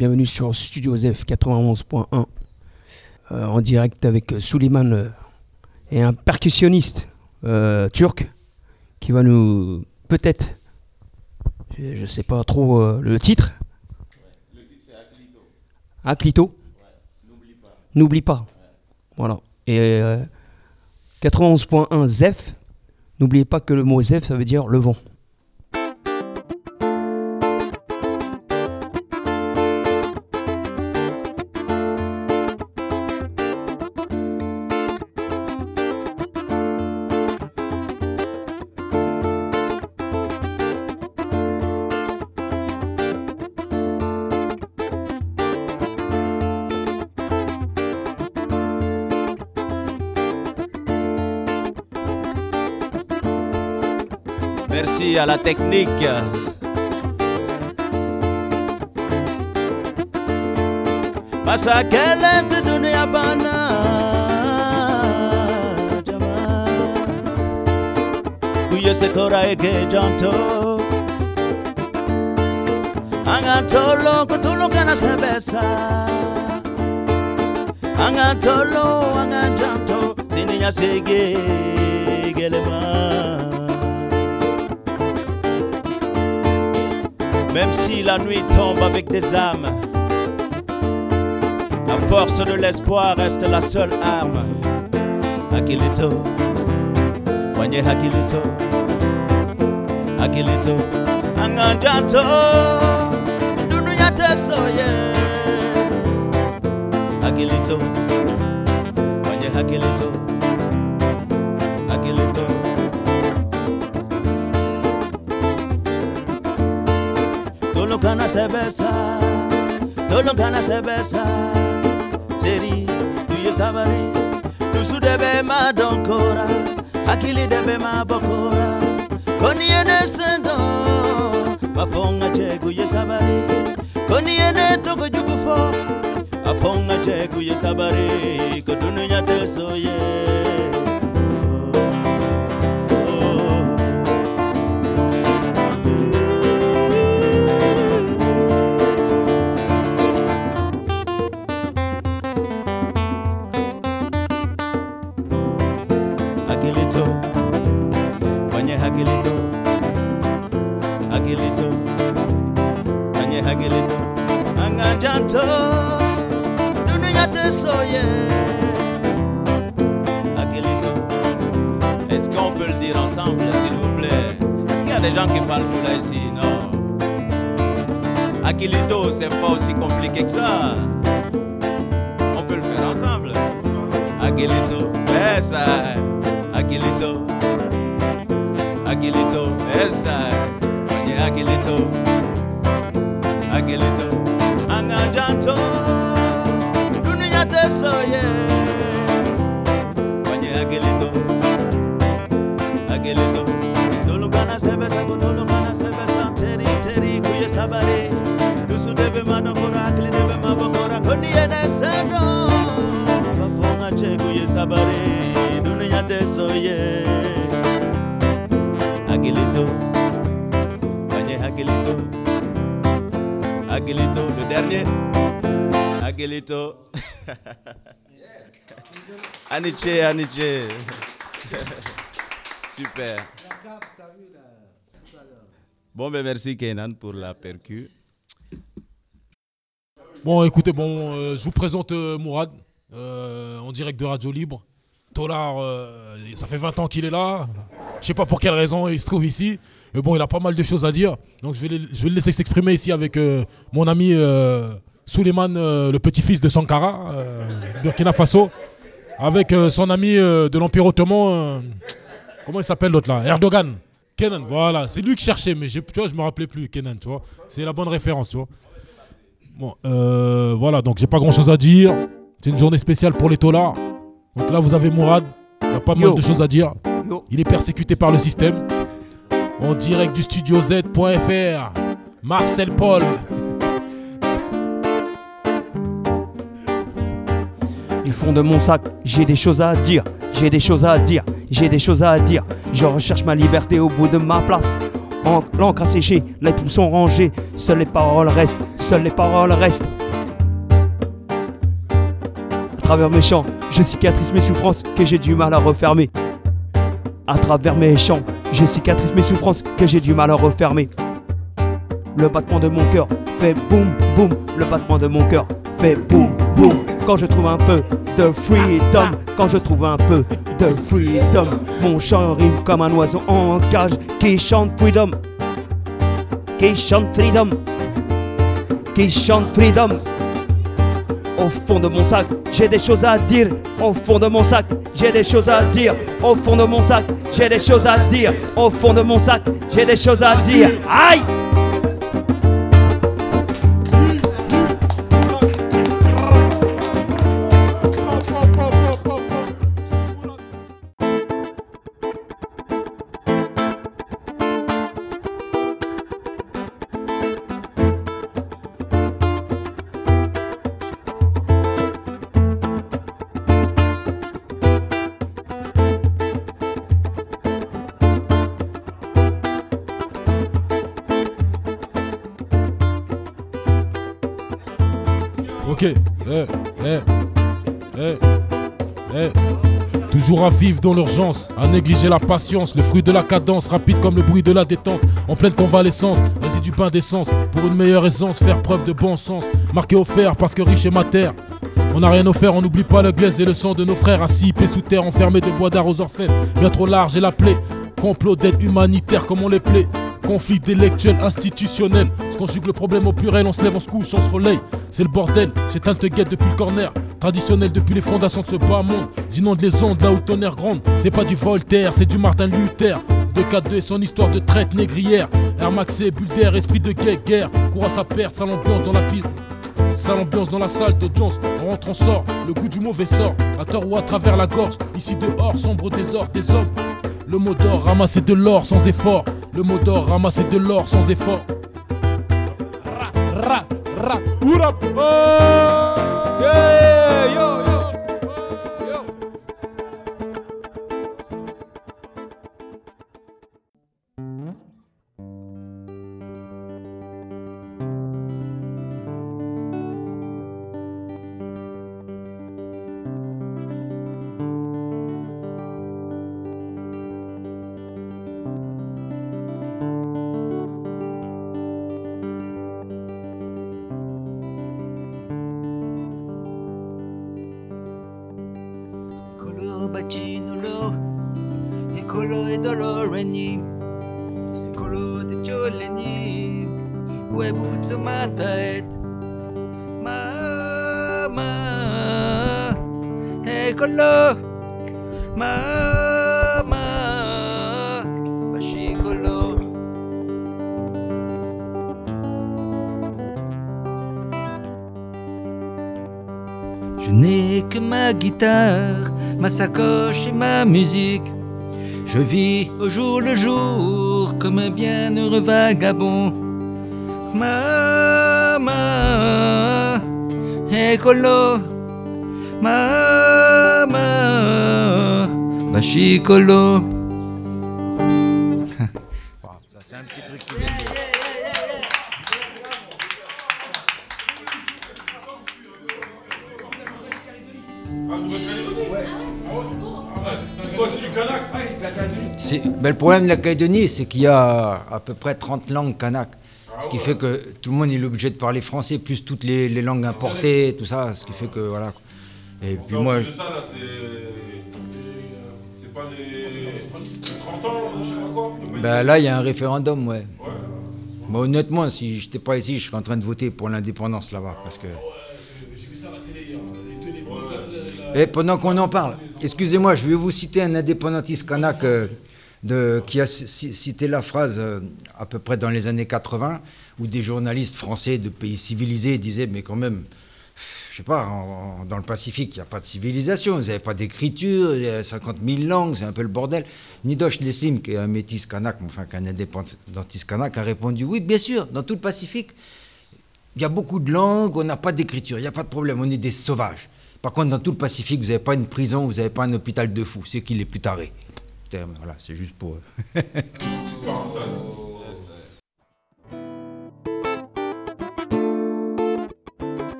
Bienvenue sur Studio Zef 91.1 en direct avec Suleiman et un percussionniste turc qui va nous peut-être, je sais pas trop le titre. Le titre c'est Aklito. Aklito. Ouais, N'oublie pas. Ouais. Voilà. Et 91.1 Zef. N'oubliez pas que le mot Zef ça veut dire le vent. Merci à la technique. Masa kelen te dunia bana jama kuye se kora eke janto angantolo kutulu kana sebesa angantolo anganjanto sininya sege gelema. Même si la nuit tombe avec des âmes, la force de l'espoir reste la seule arme. Akilito, Wanye Akilito, Akilito, Anganjanto, Dunuya Tesoye. Akilito, Wanye Akilito, Akilito. Dolokana sebesa, Seri, tuye sabari, tusu debe ma donkora, akili debe ma bokora, koni ene sendo, bafonga chegu ye sabari, koni ene toko jugufo, afonga chegu ye sabari, kodunya tesoye. Akilito, Wanye Akilito, Akilito, Wanye Akilito, Anganjanto, Dunuya Tesoye. Akilito, est-ce qu'on peut le dire ensemble, s'il vous plaît? Est-ce qu'il y a des gens qui parlent tout là ici? Non. Akilito, c'est pas aussi compliqué que ça. On peut le faire ensemble. Akilito, ça. Akilito, Akilito, esa, Wanye Akilito, Akilito, Anganjanto, Dunuya Tesoye. Wanye Akilito, Akilito, Dolokana sebesa, Dolokana sebesa, Teri, kuye sabari, Dusu debe madokora, Akili debe mabokora, Koni ene sendo, Bafonga che kuye sabari. Soye Akilito, Wanye Akilito, Akilito, le dernier Akilito. Aniche. Super. Bon, ben merci Kenan pour la percu. Bon, écoutez, je vous présente Mourad en direct de Radio Libre. Tolar, ça fait 20 ans qu'il est là. Je sais pas pour quelle raison il se trouve ici. Mais bon, il a pas mal de choses à dire. Donc je vais le laisser s'exprimer ici avec mon ami Suleiman, le petit-fils de Sankara, Burkina Faso. Avec son ami de l'Empire Ottoman, comment il s'appelle l'autre là? Erdogan. Kenan, voilà. C'est lui que je cherchais, mais tu vois, je me rappelais plus Kenan, tu vois. C'est la bonne référence, tu vois. Bon, voilà, donc j'ai pas grand chose à dire. C'est une journée spéciale pour les Tolars. Donc là, vous avez Mourad, il a pas mal de choses à dire. Il est persécuté par le système. En direct du studio Z.fr, Marcel Paul. Du fond de mon sac, j'ai des choses à dire. Je recherche ma liberté au bout de ma place. L'encre a séché, les plumes sont rangées. Seules les paroles restent. seules les paroles restent. À travers mes chants, je cicatrise mes souffrances que j'ai du mal à refermer. À travers mes chants, je cicatrise mes souffrances que j'ai du mal à refermer. Le battement de mon cœur fait boum boum. Le battement de mon cœur fait boum boum. Quand je trouve un peu de freedom, quand je trouve un peu de freedom, mon chant rime comme un oiseau en cage qui chante freedom, qui chante freedom, qui chante freedom. Au fond de mon sac, j'ai des choses à dire. Au fond de mon sac, j'ai des choses à dire. Au fond de mon sac, j'ai des choses à dire. Au fond de mon sac, j'ai des choses à dire. Aïe! Ok, toujours à vivre dans l'urgence, à négliger la patience, le fruit de la cadence, rapide comme le bruit de la détente, en pleine convalescence, résidu du pain d'essence, pour une meilleure essence, faire preuve de bon sens, marqué au fer parce que riche est ma terre. On n'a rien offert, on n'oublie pas le glaise et le sang de nos frères, assis, pieds sous terre, enfermés de bois d'art aux orfèvres, bien trop large et la plaie, complot d'aide humanitaire comme on les plaît. Conflit délectuel, institutionnel. Se conjugue le problème au pluriel, on se lève, on se couche, on se relaye. C'est le bordel, c'est un te guette depuis le corner. Traditionnel depuis les fondations de ce bas monde. Inonde les ondes là où le tonnerre gronde. C'est pas du Voltaire, c'est du Martin Luther. 2-4-2 et son histoire de traite négrière. Air Maxé, bulle d'air, esprit de guerre. Court à sa perte, sale ambiance dans la pile. Sale ambiance dans la salle de Jones. On rentre, on sort, le goût du mauvais sort. À tort ou à travers la gorge. Ici dehors, sombre désordre des hommes. Le mot d'or, ramasser de l'or sans effort. Le mot d'or, ramasser de l'or sans effort. Ra, ra, oura, oh yeah, yo, yo, yo. Bacinulo, Ecolo e Doloreni, Ecolo de Joleni, Webuzzo Mataet, Mama, Ecolo, Mama, Bashicolo. Je n'ai que ma guitare, ma sacoche et ma musique. Je vis au jour le jour comme un bienheureux vagabond. Mama, écolo, mama, bachicolo. Ça c'est un petit truc qui vient de... Le problème de la Calédonie, c'est qu'il y a à peu près 30 langues kanak. Ce qui fait que tout le monde est obligé de parler français, plus toutes les langues importées, tout ça. Ce qui fait que voilà. Et puis non, moi. De ça, là, c'est pas des 30 ans, je sais pas quoi. Ben là, il y a un référendum, ouais. Mais honnêtement, si je n'étais pas ici, je serais en train de voter pour l'indépendance là-bas. Parce que... J'ai vu ça à la télé hier. Et pendant qu'on en parle, excusez-moi, je vais vous citer un indépendantiste kanak qui a cité la phrase à peu près dans les années 80, où des journalistes français de pays civilisés disaient, mais quand même, je sais pas, dans le Pacifique, il n'y a pas de civilisation, vous n'avez pas d'écriture, il y a 50 000 langues, c'est un peu le bordel. Nidosh Leslim, qui est un métis kanak, enfin qu'un indépendantiste kanak, a répondu, oui, bien sûr, dans tout le Pacifique, il y a beaucoup de langues, on n'a pas d'écriture, il n'y a pas de problème, on est des sauvages. Par contre, dans tout le Pacifique, vous n'avez pas une prison, vous n'avez pas un hôpital de fous, c'est qu'il est plus taré. Voilà, c'est juste pour eux.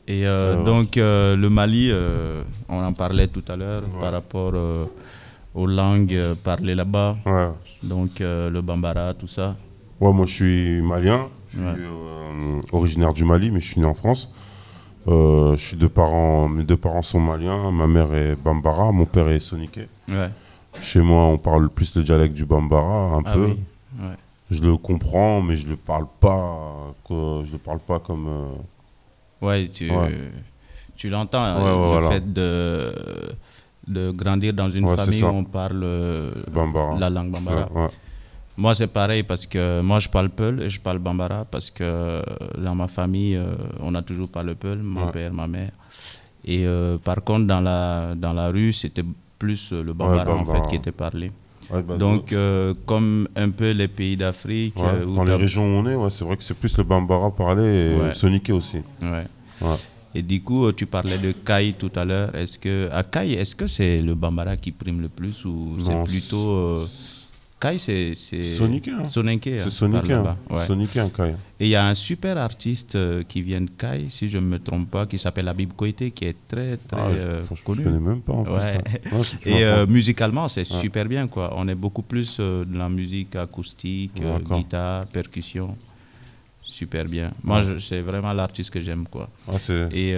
Et Ouais. donc, le Mali, on en parlait tout à l'heure par rapport aux langues parlées là-bas. Ouais. Donc, le Bambara, tout ça. Ouais, moi je suis malien, je suis Ouais. originaire du Mali, mais je suis né en France. Je suis mes deux parents sont maliens, ma mère est Bambara, mon père est Soniké. Ouais. Chez moi, on parle plus le dialecte du Bambara, un Ah peu. oui. Ouais. Je le comprends, mais je le parle pas, je le parle pas comme. Ouais, Ouais. tu l'entends, hein, Ouais, ouais, le voilà. fait de grandir dans une Ouais, c'est famille ça. où on parle Bambara. la langue Bambara. Ouais, ouais. Moi, c'est pareil parce que moi, je parle Peul et je parle Bambara parce que dans ma famille, on a toujours parlé Peul, mon Ouais. père, ma mère. Et par contre, dans la rue, c'était plus le Bambara, en Bambara. fait qui était parlé. Ouais, bah, Donc, comme un peu les pays d'Afrique. ouais, où dans les t'as- régions où on est, ouais, c'est vrai que c'est plus le Bambara parlé et Ouais. Soniké aussi. Ouais. Ouais. Et du coup, tu parlais de Kai tout à l'heure. À Kai, est-ce que c'est le Bambara qui prime le plus ou c'est Non, plutôt Kai, c'est Soniké, hein. Soninké, C'est par Soniké, là-bas. hein. Ouais. Soniké, un Kai. Et il y a un super artiste qui vient de Kai, si je ne me trompe pas, qui s'appelle Habib Koité, qui est très très Franchement, je connu. connais même pas en plus. Ouais. Ouais, si tu Et m'apprends. musicalement, c'est super bien, quoi. On est beaucoup plus de la musique acoustique, D'accord. guitare, percussion. Super bien. Moi, c'est vraiment l'artiste que j'aime, quoi. Ah, c'est... Et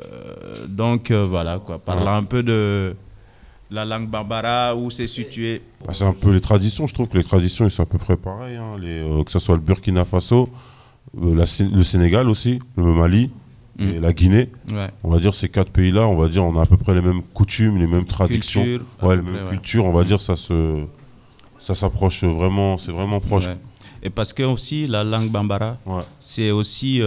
donc, voilà, quoi. Parlant un peu de la langue bambara, où c'est situé. Bah, c'est un peu les traditions. Je trouve que les traditions, ils sont à peu près pareilles. Hein. Que ce soit le Burkina Faso, le Sénégal aussi, le Mali et la Guinée. Ouais. On va dire ces quatre pays-là, on va dire, on a à peu près les mêmes coutumes, les mêmes traditions. Culture, à Ouais, peu les mêmes près, cultures. On va dire, ça s'approche vraiment. C'est vraiment proche. Ouais. Et parce que aussi, la langue bambara, Ouais. c'est aussi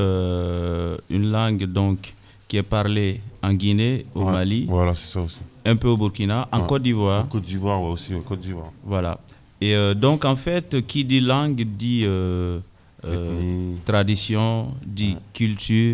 une langue donc, qui est parlée en Guinée, au Ouais. Mali, Voilà, c'est ça aussi. un peu au Burkina, en Ouais. Côte d'Ivoire. En Côte d'Ivoire, ouais, aussi, en Côte d'Ivoire. Voilà. Et donc, en fait, qui dit langue dit Ethnie. tradition, dit culture,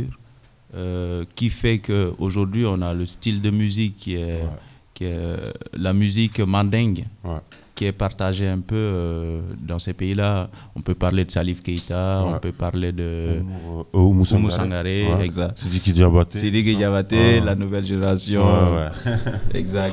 qui fait qu'aujourd'hui, on a le style de musique qui est la musique mandingue, Ouais. qui est partagée un peu dans ces pays-là. On peut parler de Salif Keita, Ouais. on peut parler de Oumou Oumou Sangaré. Sangaré, Ouais. exact. Sidiki Diabaté. Sidiki Diabaté, Ouais. la nouvelle génération. Ouais, ouais. Exact.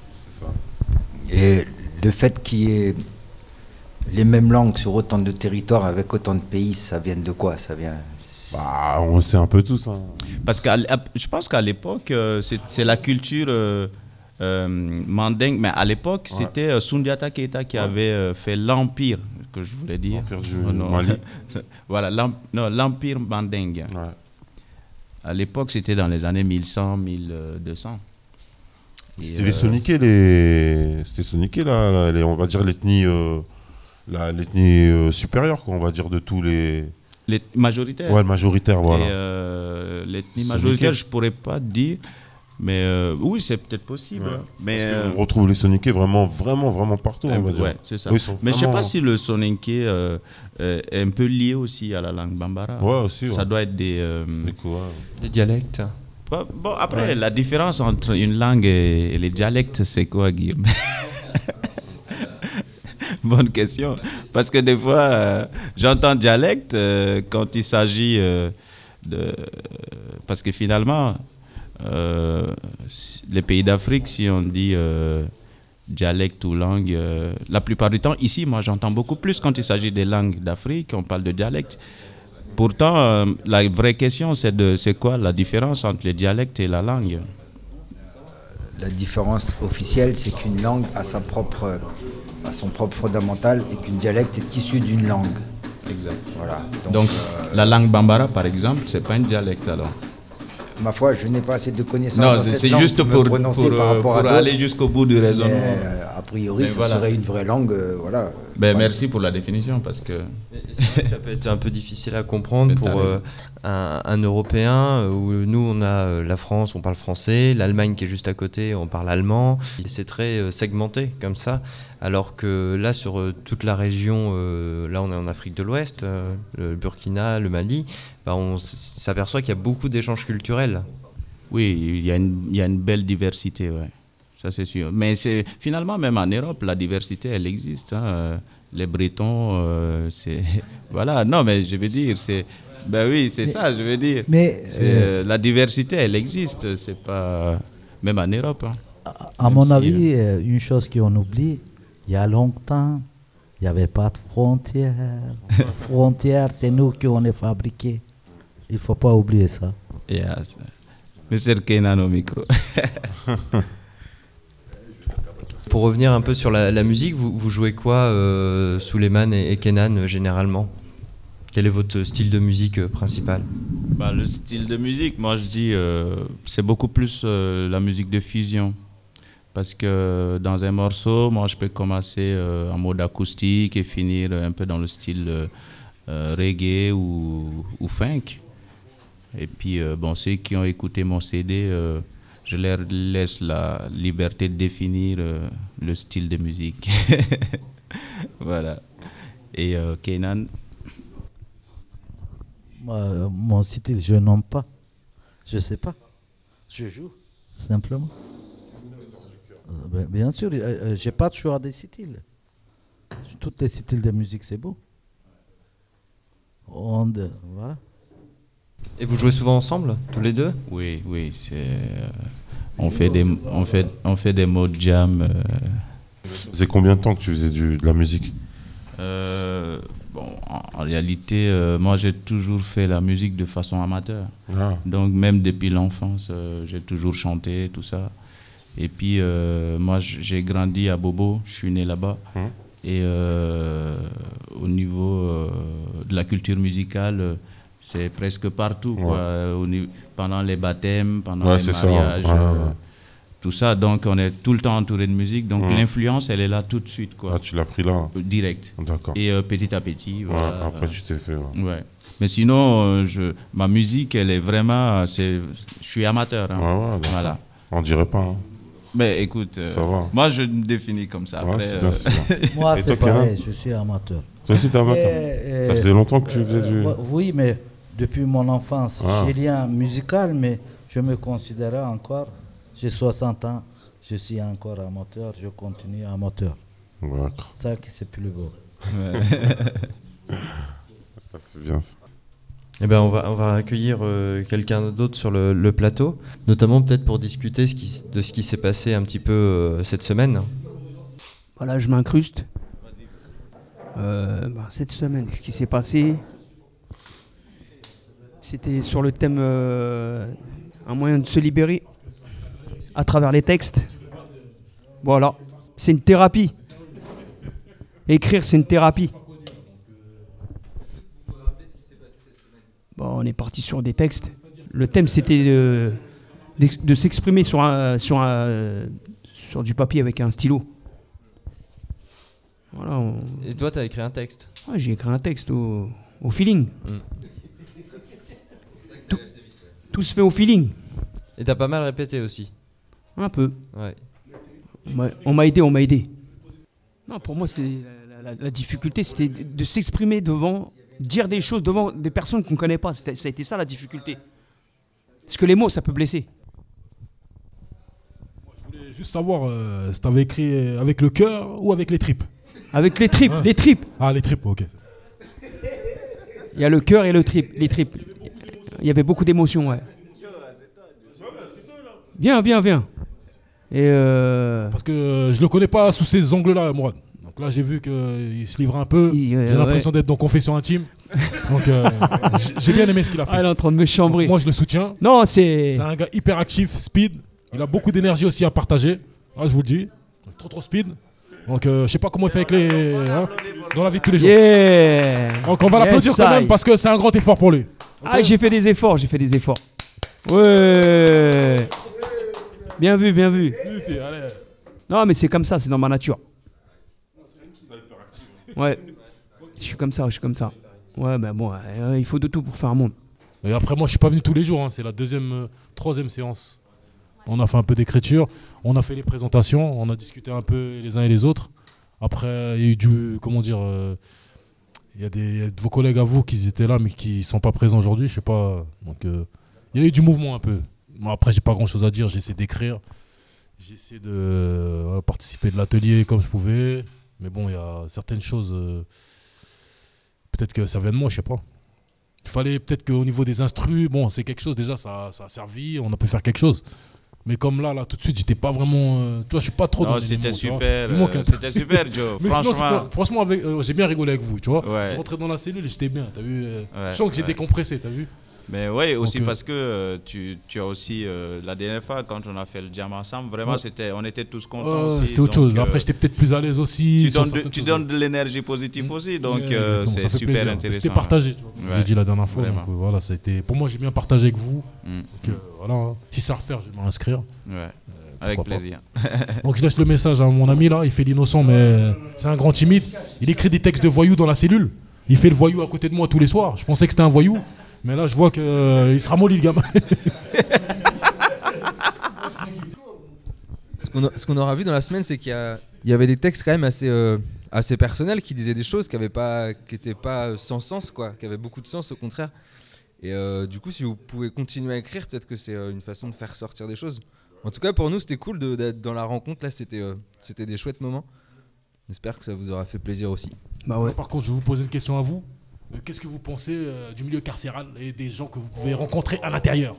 Et le fait qu'il y ait les mêmes langues sur autant de territoires avec autant de pays, ça vient de quoi? Ça vient... Bah, on le sait un peu tous. Hein. Parce que je pense qu'à l'époque, c'est la culture mandingue, mais à l'époque, c'était Soundiata Keita qui avait fait l'empire, que je voulais dire. L'empire du Oh non. Mali. Voilà, l'empire mandingue. Ouais. À l'époque, c'était dans les années 1100, 1200. Et, C'était les Soniké, C'était Soniké, là, on va dire l'ethnie supérieure, quoi, on va dire, de tous les... Les majoritaires. Ouais, le majoritaire, voilà. Et l'ethnie Soniké. majoritaire, je pourrais pas dire, mais oui, c'est peut-être possible. Ouais. hein. Mais Parce qu'on retrouve les Soniké vraiment partout, on va dire. ouais, c'est ça. Oui, ils sont Mais je sais vraiment- pas si le soninké est un peu lié aussi à la langue bambara. Ouais, aussi, ouais. Ça doit être des. Mais quoi, Des dialectes. Bon, après, la différence entre une langue et les dialectes, c'est quoi, Guillaume? Bonne question. Parce que des fois, j'entends dialecte quand il s'agit de. Parce que finalement, les pays d'Afrique, si on dit dialecte ou langue, la plupart du temps, ici, moi, j'entends beaucoup plus quand il s'agit des langues d'Afrique, on parle de dialecte. Pourtant, la vraie question, c'est quoi la différence entre les dialectes et la langue? La différence officielle, c'est qu'une langue a son propre fondamental et qu'une dialecte est issue d'une langue. Exact. Voilà. Donc, la langue bambara, par exemple, c'est pas un dialecte alors? Ma foi, je n'ai pas assez de connaissances Non, dans cette c'est langue juste me pour prononcer par rapport à d'autres. aller jusqu'au bout du raisonnement. Mais, a priori, Mais ça voilà. serait une vraie langue. Voilà. Ben, merci pour la définition parce que. Ça peut être un peu difficile à comprendre Mais pour t'as raison. un Européen où nous on a la France, on parle français, l'Allemagne qui est juste à côté, on parle allemand. Et c'est très segmenté comme ça. Alors que là sur toute la région, là on est en Afrique de l'Ouest, le Burkina, le Mali, bah, on s'aperçoit qu'il y a beaucoup d'échanges culturels. Oui, il y a une belle diversité, ouais. Ça c'est sûr. Mais finalement, même en Europe, la diversité, elle existe. Hein. Les Bretons, c'est... Voilà, non, mais je veux dire, Ben oui, c'est ça, je veux dire. Mais La diversité, elle existe. C'est pas... Même en Europe. Hein. à Même mon si, avis, une chose qu'on oublie, il y a longtemps, il n'y avait pas de frontières. Frontières, c'est nous qui on est fabriqués. Il ne faut pas oublier ça. Yes. Monsieur Kenan au micro. Pour revenir un peu sur la musique, vous jouez quoi, Souleymane et Kenan, généralement? Quel est votre style de musique principal? Bah, le style de musique, moi je dis, c'est beaucoup plus la musique de fusion. Parce que dans un morceau, moi je peux commencer en mode acoustique et finir un peu dans le style reggae ou funk. Et puis, bon, ceux qui ont écouté mon CD, je leur laisse la liberté de définir le style de musique. Voilà. Et Kenan? Mon style, je nomme pas. Je sais pas. Je joue, simplement. Bien sûr, j'ai pas de choix des styles. Tous les styles de musique, c'est beau. Voilà. Et vous jouez souvent ensemble, tous les deux? Oui, oui. On fait des mots de jam. C'est combien de temps que tu faisais de la musique? Bon, en réalité, moi j'ai toujours fait la musique de façon amateur. Ah. Donc même depuis l'enfance, j'ai toujours chanté, tout ça. Et puis moi j'ai grandi à Bobo, je suis né là-bas. Et au niveau de la culture musicale, c'est presque partout, quoi. Pendant les baptêmes, pendant les mariages, tout ça. Donc on est tout le temps entouré de musique. Donc l'influence, elle est là tout de suite, quoi. Ah, tu l'as pris là? Direct. D'accord. Et petit à petit, voilà. Après tu t'es fait... Ouais. Mais sinon, ma musique, elle est vraiment... je suis amateur. Hein. Voilà. On dirait pas. Hein. Mais écoute, ça va. moi je me définis comme ça. Après, c'est bien, c'est bien. Moi, c'est pareil, je suis amateur. Toi aussi, t'es amateur? Ça faisait longtemps que tu faisais du... Oui, mais depuis mon enfance, j'ai rien musical, mais je me considère encore... J'ai 60 ans, je suis encore amateur, je continue amateur. D'accord. Ça qui c'est plus beau. C'est bien ça. Eh ben on va accueillir quelqu'un d'autre sur le plateau, notamment peut-être pour discuter de ce qui s'est passé un petit peu cette semaine. Voilà, je m'incruste. Cette semaine, ce qui s'est passé, c'était sur le thème un moyen de se libérer à travers les textes. Voilà, c'est une thérapie. Écrire, c'est une thérapie. Bon, on est parti sur des textes. Le thème, c'était de s'exprimer sur du papier avec un stylo. Voilà, Et toi, tu as écrit un texte? Ouais, j'ai écrit un texte au feeling. Tout se fait au feeling. Et tu as pas mal répété aussi? Un peu. Ouais. On m'a aidé. Non, pour moi, c'est la difficulté, c'était de s'exprimer dire des choses devant des personnes qu'on ne connaît pas. Ça a été ça la difficulté. Parce que les mots, ça peut blesser. Moi, je voulais juste savoir si tu avais écrit avec le cœur ou avec les tripes. Avec les tripes, les tripes. Ah, les tripes, ok. Il y a le cœur et les tripes. Il y avait beaucoup d'émotions, ouais. Viens. Et Parce que je le connais pas sous ces angles-là, Mourad. Donc là, j'ai vu qu'il se livre un peu. J'ai l'impression d'être dans Confession intime. Donc j'ai bien aimé ce qu'il a fait. Ah, il est en train de me chambrer. Donc, moi, je le soutiens. Non, c'est un gars hyper actif, speed. Il a beaucoup d'énergie aussi à partager. Ah, je vous le dis. Trop speed. Donc je sais pas comment il fait avec dans la vie de tous les jours. Yeah. Donc on va l'applaudir quand même parce que c'est un grand effort pour lui. Okay. Ah, j'ai fait des efforts. Ouais. Bien vu. Non, mais c'est comme ça, c'est dans ma nature. Ouais. Je suis comme ça. Ouais, ben bon, il faut de tout pour faire un monde. Et après, moi, je suis pas venu tous les jours. C'est la troisième séance. On a fait un peu d'écriture, on a fait les présentations, on a discuté un peu les uns et les autres. Après, il y a eu il y a de vos collègues à vous qui étaient là, mais qui sont pas présents aujourd'hui, je sais pas. Donc, il y a eu du mouvement un peu. Moi, après, j'ai pas grand chose à dire, j'essaie d'écrire. J'essaie de participer de l'atelier comme je pouvais. Mais bon, il y a certaines choses. Peut-être que ça vient de moi, je sais pas. Il fallait peut-être qu'au niveau des instrus, bon, c'est quelque chose déjà, ça a servi, on a pu faire quelque chose. Mais comme là, tout de suite, j'étais pas vraiment. Tu vois, je suis pas trop dans Non, les c'était mots, tu vois. super, Il manque un- c'était super, Joe. Mais sinon, Franchement, franchement j'ai bien rigolé avec vous, tu vois. Ouais. Je rentrais dans la cellule et j'étais bien, t'as vu. Ouais, Je sens que j'ai ouais. décompressé, t'as vu. mais oui, aussi Donc, parce que tu as aussi la dernière fois quand on a fait le jam ensemble, vraiment Ouais. on était tous contents aussi. C'était autre donc, chose. Après, j'étais peut-être plus à l'aise aussi. tu sur donnes, certaines tu choses. donnes de l'énergie positive aussi, donc Ouais, exactement, c'est ça fait super plaisir. intéressant. C'était partagé, tu vois, comme Ouais. j'ai dit la dernière fois. Vraiment. Donc voilà, c'était. Pour moi, j'ai bien partagé avec vous. Mm. Donc, voilà, hein. Si ça à refaire, je vais m'inscrire. Ouais. Avec pourquoi pas. plaisir. Donc je laisse le message à mon ami là, il fait l'innocent mais c'est un grand timide. Il écrit des textes de voyous dans la cellule. Il fait le voyou à côté de moi tous les soirs. Je pensais que c'était un voyou, mais là je vois qu'il il sera molli le gamin. Ce qu'on aura vu dans la semaine, c'est qu'il y avait des textes quand même assez personnels qui disaient des choses qui n'étaient pas sans sens, quoi, qui avaient beaucoup de sens au contraire. Et du coup, si vous pouvez continuer à écrire, peut-être que c'est une façon de faire sortir des choses. En tout cas, pour nous, c'était cool d'être dans la rencontre. Là, c'était des chouettes moments. J'espère que ça vous aura fait plaisir aussi. Bah ouais. Par contre, je vais vous poser une question à vous. Qu'est-ce que vous pensez du milieu carcéral et des gens que vous pouvez rencontrer à l'intérieur?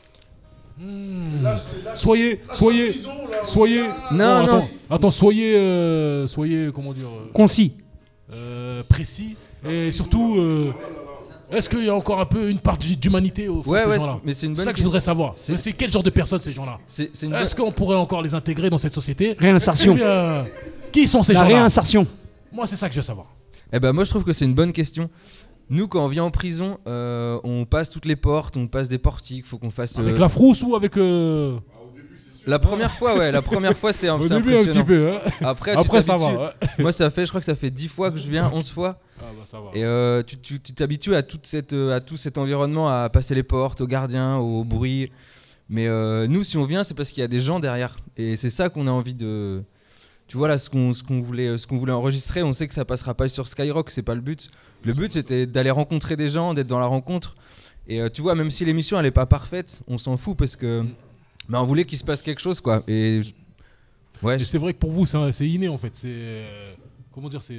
Soyez. Non, non. Attends, soyez, comment dire, Concis. précis et surtout. Est-ce qu'il y a encore un peu une part d'humanité au fond de ces gens-là? mais c'est une C'est bonne ça que je voudrais savoir. C'est quel genre de personnes ces gens-là? C'est une Est-ce qu'on pourrait encore les intégrer dans cette société? Réinsertion. Ou bien, qui sont ces La gens-là? réinsertion. Moi, c'est ça que je veux savoir. Eh ben moi je trouve que c'est une bonne question. Nous quand on vient en prison, on passe toutes les portes, on passe des portiques, faut qu'on fasse. Avec la frousse ou avec. La première fois, ouais, la première fois c'est Au c'est début, un petit impressionnant. peu. Hein. Après ça t'habitues. va. Ouais. Moi je crois que ça fait 10 fois que je viens, 11 fois. Ah, bah, ça va. Et tu t'habitues à tout cet environnement, à passer les portes, aux gardiens, au bruit. Mais nous, si on vient, c'est parce qu'il y a des gens derrière. Et c'est ça qu'on a envie de. Tu vois là, ce qu'on voulait enregistrer, on sait que ça passera pas sur Skyrock, c'est pas le but. Le but, c'était d'aller rencontrer des gens, d'être dans la rencontre. Et tu vois, même si l'émission elle est pas parfaite, on s'en fout parce que. Mais on voulait qu'il se passe quelque chose, quoi. Et ouais. Et c'est vrai que pour vous, c'est inné en fait. C'est. Comment dire,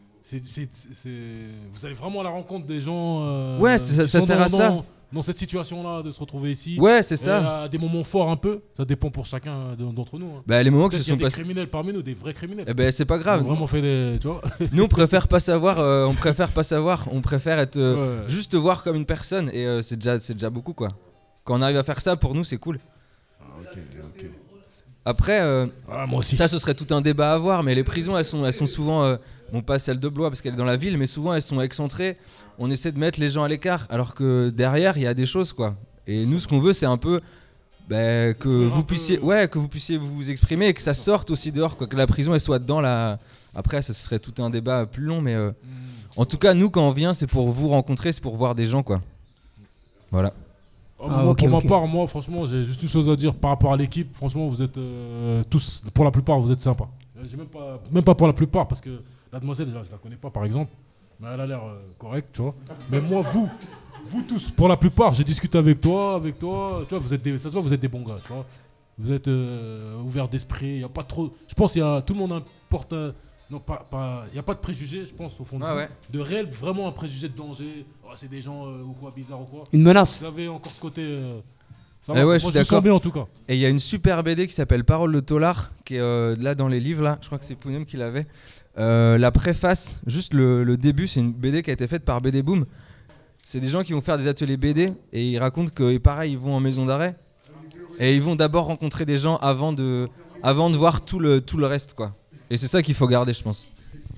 vous allez vraiment à la rencontre des gens. Ouais, ça qui sont sert à ça. Dans cette situation-là, de se retrouver ici. Ouais, c'est Et ça. à des moments forts un peu. Ça dépend pour chacun d'entre nous. Hein. Bah, les moments qui Peut-être se qu'il y a sont des passés. criminels parmi nous, des vrais criminels. Eh ben, c'est pas grave. On a vraiment fait des. Tu vois. Nous, on préfère pas savoir. On préfère être Ouais. juste te voir comme une personne. Et c'est déjà beaucoup, quoi. Quand on arrive à faire ça, pour nous, c'est cool. Ok. Après, Moi aussi. ça, ce serait tout un débat à avoir. Mais les prisons, elles sont souvent. Bon, pas celle de Blois parce qu'elle est dans la ville, mais souvent elles sont excentrées. On essaie de mettre les gens à l'écart, alors que derrière, il y a des choses, quoi. Et nous, ce qu'on veut, c'est un peu. Que vous puissiez vous exprimer et que ça sorte aussi dehors, quoi, que la prison elle soit dedans là. Après ça serait tout un débat plus long, mais en tout cas nous quand on vient c'est pour vous rencontrer, c'est pour voir des gens, quoi. Voilà. Pour ma part, moi franchement j'ai juste une chose à dire par rapport à l'équipe. Franchement vous êtes tous, pour la plupart vous êtes sympas. J'ai même pas pour la plupart parce que la demoiselle je la connais pas par exemple, mais elle a l'air correcte, tu vois. Mais moi vous tous, pour la plupart, j'ai discuté avec toi, tu vois, vous êtes des bons gars, tu vois. Vous êtes ouverts d'esprit, il y a pas trop. Je pense qu'il y a tout le monde importe non pas il y a pas de préjugés, je pense au fond de vous. Ouais. De réel vraiment un préjugé de danger. Oh, c'est des gens ou quoi bizarre ou quoi. Une menace. Vous avez encore ce côté ça Eh va, ouais, moi je suis je me sens d'accord. bien en tout cas. Et il y a une super BD qui s'appelle Parole de Tolar, qui est là dans les livres là. Je crois que c'est Pounem qui l'avait. La préface, juste le début, c'est une BD qui a été faite par BD Boom. C'est des gens qui vont faire des ateliers BD et ils racontent que et pareil ils vont en maison d'arrêt et ils vont d'abord rencontrer des gens avant de voir tout le reste, quoi. Et c'est ça qu'il faut garder, je pense.